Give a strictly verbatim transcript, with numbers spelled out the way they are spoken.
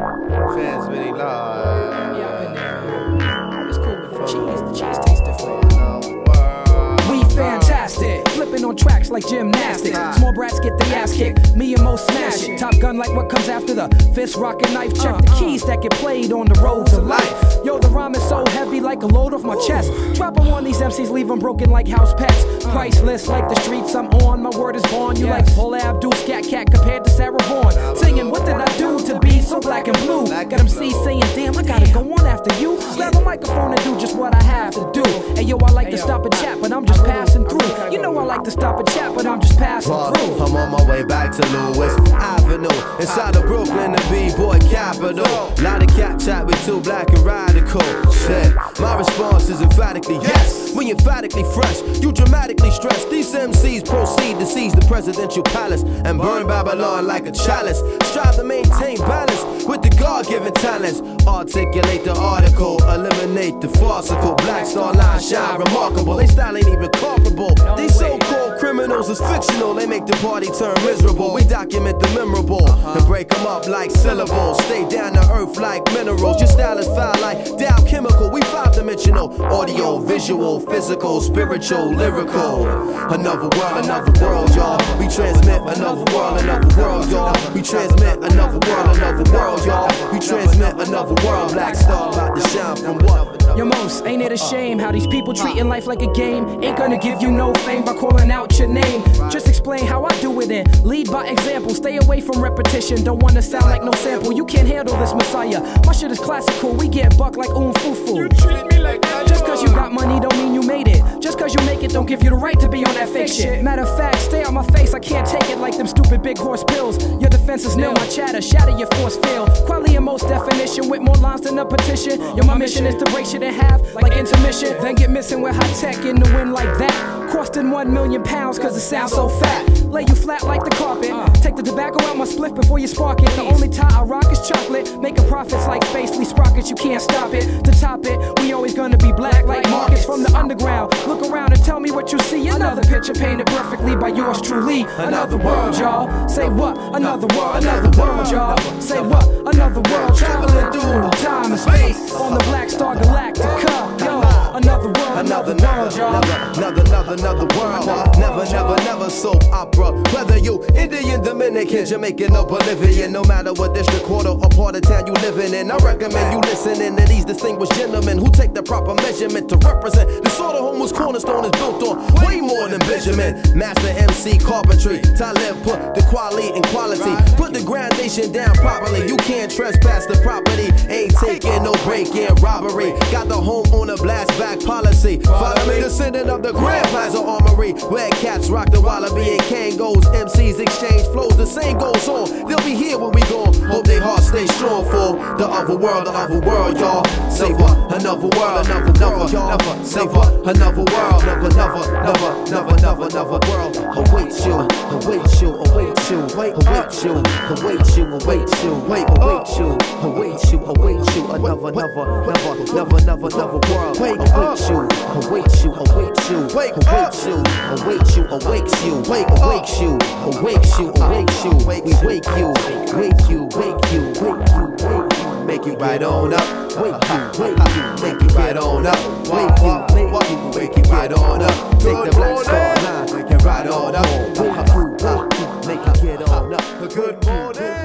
Transmitting live. Yeah, I've been there, man. It's cool with cheese. The cheese tastes different. We fantastic, flipping on tracks like gymnastics. Small brats get their ass kicked, me and Mo smash it. Top Gun like what comes after the fist, rock and knife. Check the keys that get played on the road to life. Yo, the rhyme is so heavy like a load off my chest. Drop them on these M Cs, leave them broken like house pets. Priceless like the streets I'm on, my word is born. You like Paula Abdul, Scat Cat compared to Sarah Vaughan. Singing, what did I do to be so black and blue? Got M Cs saying, damn, I gotta go on after you. Grab a microphone and do just what I have to do. And yo, I like to stop and chat, but I'm just passing through. You know I like to stop and chat, but I'm just passing through. I'm on my way back to Lewis Avenue, inside of Brooklyn, the B-boy capital. Lot of cat chat with two black and radical. Shit, my response is emphatically yes. We emphatically fresh, you dramatically stress. These M Cs proceed to seize the presidential palace and burn Babylon like a chalice. Strive to maintain balance with the God-given talents. Articulate the article, eliminate the farcical. Black Star Line shine remarkable. They style ain't even comparable. These so-called criminals is fictional. They make the party turn miserable. We document the memorable and break them up like syllables. Stay down to earth like minerals. Your style is foul like Dow Chemical. We five-dimensional, audio, visual, physical, spiritual, lyrical. Another world, another world, y'all. We transmit another world, another world, y'all. We transmit another world, another world, y'all. We transmit another world. Black Star about to shine from what? Yo, Most, ain't it a shame how these people treating life like a game? Ain't gonna give you no fame by calling out your name. Just explain how I do it and lead by example. Stay away from repetition, don't wanna sound like no sample. You can't handle this messiah, my shit is classical. We get buck like oom foo foo. You treat me like that. Just cause you got money don't mean you made it. Just cause you make it don't give you the right to be on that fake shit. Matter of fact, stay out my face, I can't take it like them stupid big horse pills. Your defense is nil, my chatter, shatter your force field. Quality in most definition with more lines than a petition. Yo, my mission is to break shit in half like intermission. Then get missing with high tech in the wind like that. Costing one million pounds cause it sounds so fat. Lay you flat like the carpet. Take the tobacco out my spliff before you spark it. The only tie I rock is chocolate. Making profits like Spacely Sprockets, you can't stop it. To top it, we always gonna be black like markets from the underground. Look around and tell me what you see. Another picture painted perfectly by yours truly. Another world, y'all. Say what? Another world, another world, y'all. Say what? Another world. Traveling through time and space on the Black Star Galactica. Yo, another world, Another, another world, y'all. another, another, another world. Never, never, never soap opera. Whether you Indian, Dominican, Jamaican, or Bolivian, no matter what district, quarter, or part of town you living in, I recommend you listening to these distinguished gentlemen who take the proper measurement to represent the sort of home whose cornerstone is built on way more than Benjamin. Master M C carpentry, Talib put the quality in quality. Put the groundation down properly. You can't trespass the property. Ain't taking no break-in robbery. Got the home on a blast back policy. Follow me, descendant of the Grand Plaza Armory, where cats rock the wallaby and Kangos. M Cs exchange flows, the same goes on. They'll be here when we gone. Hope they hearts stay strong for the other world, the other world, y'all. Say what? Another world, another, another, y'all. Say what? Another world, another, another, another, another, another, another world. Await you, await you, await you, await you, await you, await you, wait, await you, await you, await you, another, another, another, another, another, another world. Wait, await you, await you, await you, await you, await you, await you, wait, await you, await you, await you, we wake you, wake you, wake you, wake you, wake you, make you right on up, wake you, wake you, make you right on up, wake you, wake you, make you right on up, take the Black Star Line and ride on up, wake you, wake you, make you get on up. Good morning.